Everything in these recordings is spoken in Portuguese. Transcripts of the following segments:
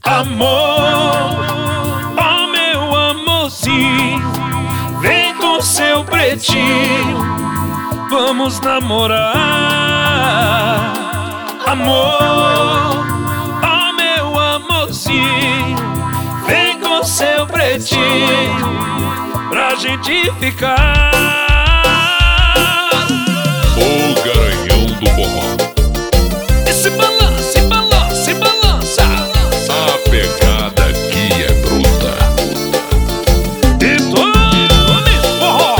Amor, ó meu amorzinho, vem com seu pretinho, vamos namorar. Amor, ó meu amorzinho, vem com seu pretinho, pra gente ficar. O Garanhão do Forró. Esse balança, balança, balança. A pegada aqui é bruta. E tome forró.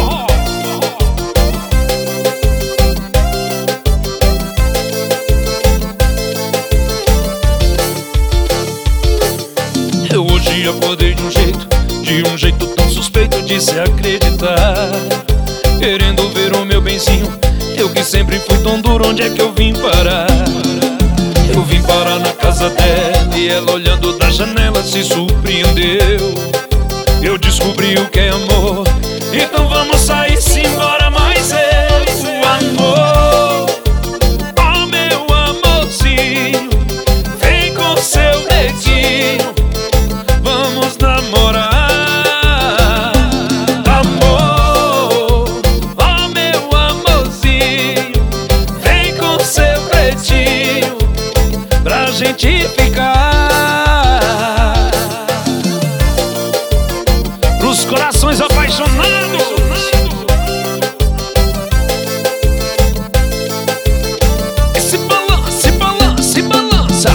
Eu hoje acordei de um jeito tão suspeito de se acreditar, querendo ver o meu benzinho. Eu que sempre fui tão duro, onde é que eu vim parar? Eu vim parar na casa dela e ela olhando da janela se surpreendeu. Eu descobri o que é amor, então vamos sair simbora. Mas eu, amor, ó meu amorzinho, vem com seu dedinho, vamos namorar. Pra gente ficar, pros corações apaixonados. Esse balança, balança, balança.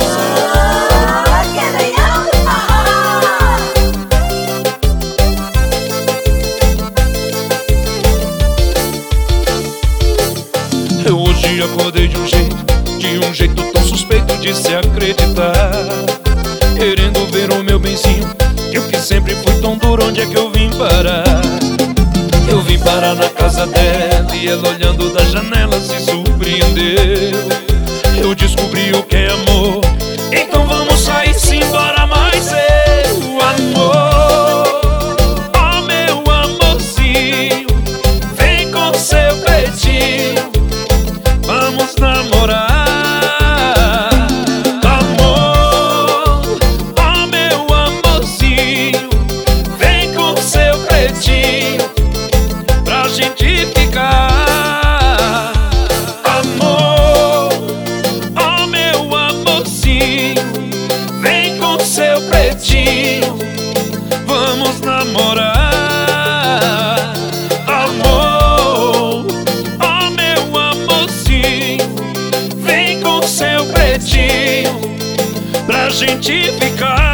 Eu hoje acordei de um jeito tão suspeito de se acreditar, querendo ver o meu benzinho. Eu que sempre fui tão duro, onde é que eu vim parar? Eu vim parar na casa dela e ela olhando da janela se surpreendeu. Eu descobri o que é amor, então vamos sair simbora. Mas eu, amor, ó meu amorzinho, vem com seu pretinho, vamos namorar. Pra gente ficar. Amor, ó meu amorzinho, vem com seu pretinho, vamos namorar. Amor, ó meu amorzinho, vem com seu pretinho, pra gente ficar.